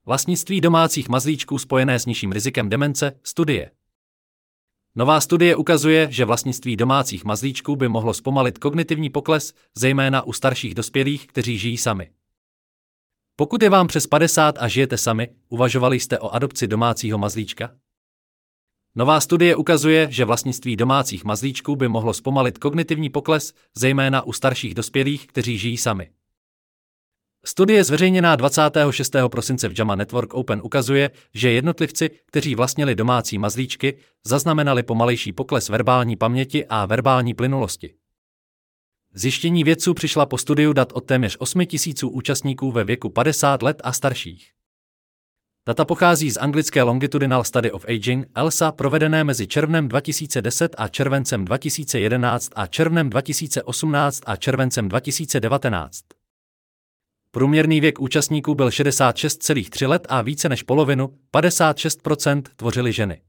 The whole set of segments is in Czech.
Vlastnictví domácích mazlíčků spojené s nižším rizikem demence, studie. Nová studie ukazuje, že vlastnictví domácích mazlíčků by mohlo zpomalit kognitivní pokles, zejména u starších dospělých, kteří žijí sami. Pokud je vám přes 50 a žijete sami, uvažovali jste o adopci domácího mazlíčka? Nová studie ukazuje, že vlastnictví domácích mazlíčků by mohlo zpomalit kognitivní pokles, zejména u starších dospělých, kteří žijí sami. Studie zveřejněná 26. prosince v JAMA Network Open ukazuje, že jednotlivci, kteří vlastnili domácí mazlíčky, zaznamenali pomalejší pokles verbální paměti a verbální plynulosti. Zjištění vědců přišla po studiu dat od téměř 8 000 účastníků ve věku 50 let a starších. Data pochází z anglické Longitudinal Study of Aging (ELSA) provedené mezi červnem 2010 a červencem 2011 a červnem 2018 a červencem 2019. Průměrný věk účastníků byl 66,3 let a více než polovinu, 56%, tvořily ženy.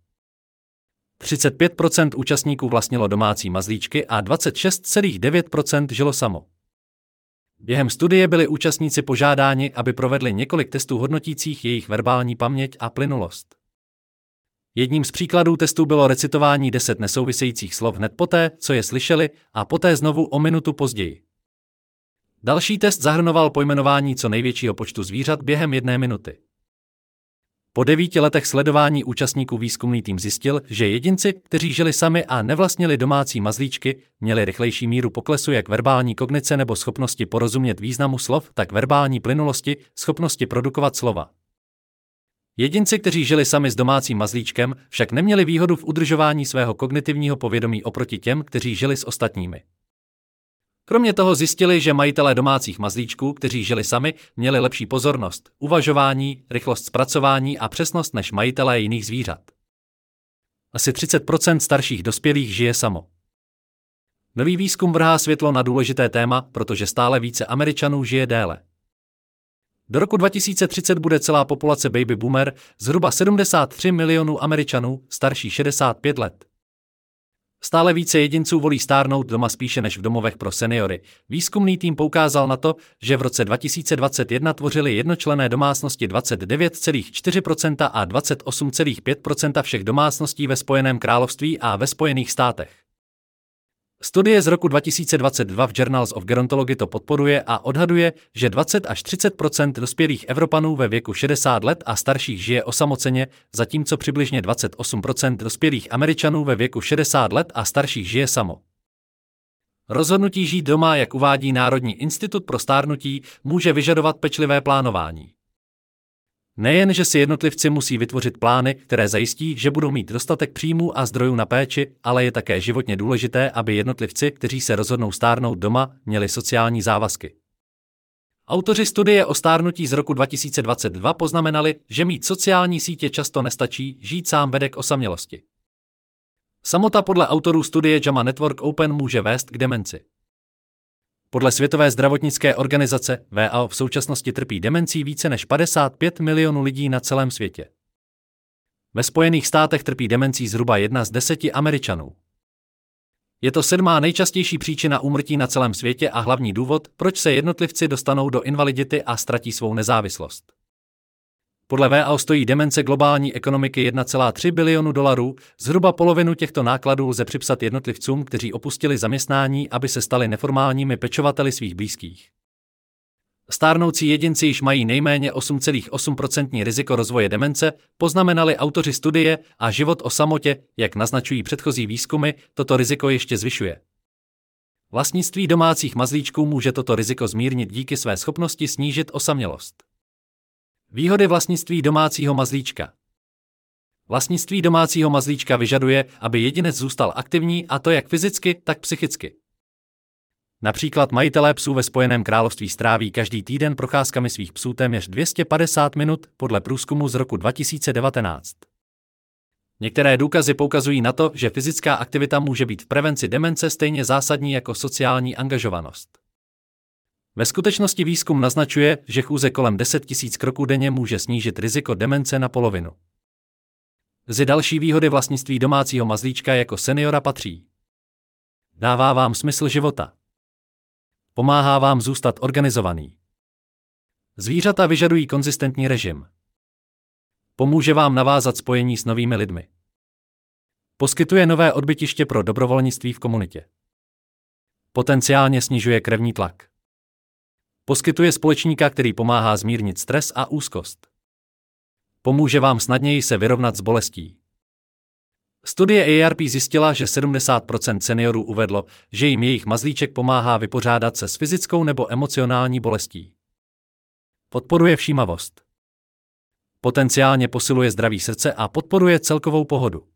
35% účastníků vlastnilo domácí mazlíčky a 26,9% žilo samo. Během studie byli účastníci požádáni, aby provedli několik testů hodnotících jejich verbální paměť a plynulost. Jedním z příkladů testů bylo recitování 10 nesouvisejících slov hned poté, co je slyšeli, a poté znovu o minutu později. Další test zahrnoval pojmenování co největšího počtu zvířat během 1 minuty. Po 9 letech sledování účastníků výzkumný tým zjistil, že jedinci, kteří žili sami a nevlastnili domácí mazlíčky, měli rychlejší míru poklesu jak verbální kognice nebo schopnosti porozumět významu slov, tak verbální plynulosti, schopnosti produkovat slova. Jedinci, kteří žili sami s domácím mazlíčkem, však neměli výhodu v udržování svého kognitivního povědomí oproti těm, kteří žili s ostatními. Kromě toho zjistili, že majitelé domácích mazlíčků, kteří žili sami, měli lepší pozornost, uvažování, rychlost zpracování a přesnost než majitelé jiných zvířat. Asi 30% starších dospělých žije samo. Nový výzkum vrhá světlo na důležité téma, protože stále více Američanů žije déle. Do roku 2030 bude celá populace baby boomer zhruba 73 milionů Američanů starší 65 let. Stále více jedinců volí stárnout doma spíše než v domovech pro seniory. Výzkumný tým poukázal na to, že v roce 2021 tvořily jednočlenné domácnosti 29,4% a 28,5% všech domácností ve Spojeném království a ve Spojených státech. Studie z roku 2022 v Journals of Gerontology to podporuje a odhaduje, že 20 až 30% dospělých Evropanů ve věku 60 let a starších žije osamoceně, zatímco přibližně 28% dospělých Američanů ve věku 60 let a starších žije samo. Rozhodnutí žít doma, jak uvádí Národní institut pro stárnutí, může vyžadovat pečlivé plánování. Nejen, že si jednotlivci musí vytvořit plány, které zajistí, že budou mít dostatek příjmů a zdrojů na péči, ale je také životně důležité, aby jednotlivci, kteří se rozhodnou stárnout doma, měli sociální závazky. Autoři studie o stárnutí z roku 2022 poznamenali, že mít sociální sítě často nestačí, žít sám vede k osamělosti. Samota podle autorů studie JAMA Network Open může vést k demenci. Podle Světové zdravotnické organizace WHO v současnosti trpí demencí více než 55 milionů lidí na celém světě. Ve Spojených státech trpí demencí zhruba 1 z 10 Američanů. Je to 7. nejčastější příčina úmrtí na celém světě a hlavní důvod, proč se jednotlivci dostanou do invalidity a ztratí svou nezávislost. Podle WHO stojí demence globální ekonomiky $1,3 bilionu, zhruba polovinu těchto nákladů lze připsat jednotlivcům, kteří opustili zaměstnání, aby se stali neformálními pečovateli svých blízkých. Stárnoucí jedinci již mají nejméně 8,8% riziko rozvoje demence, poznamenali autoři studie, a život o samotě, jak naznačují předchozí výzkumy, toto riziko ještě zvyšuje. Vlastnictví domácích mazlíčků může toto riziko zmírnit díky své schopnosti snížit osamělost. Výhody vlastnictví domácího mazlíčka. Vlastnictví domácího mazlíčka vyžaduje, aby jedinec zůstal aktivní, a to jak fyzicky, tak psychicky. Například majitelé psů ve Spojeném království stráví každý týden procházkami svých psů téměř 250 minut, podle průzkumu z roku 2019. Některé důkazy poukazují na to, že fyzická aktivita může být v prevenci demence stejně zásadní jako sociální angažovanost. Ve skutečnosti výzkum naznačuje, že chůze kolem 10 000 kroků denně může snížit riziko demence na polovinu. Mezi další výhody vlastnictví domácího mazlíčka jako seniora patří: dává vám smysl života. Pomáhá vám zůstat organizovaný. Zvířata vyžadují konzistentní režim. Pomůže vám navázat spojení s novými lidmi. Poskytuje nové odbytiště pro dobrovolnictví v komunitě. Potenciálně snižuje krevní tlak. Poskytuje společníka, který pomáhá zmírnit stres a úzkost. Pomůže vám snadněji se vyrovnat s bolestí. Studie AARP zjistila, že 70% seniorů uvedlo, že jim jejich mazlíček pomáhá vypořádat se s fyzickou nebo emocionální bolestí. Podporuje všímavost. Potenciálně posiluje zdraví srdce a podporuje celkovou pohodu.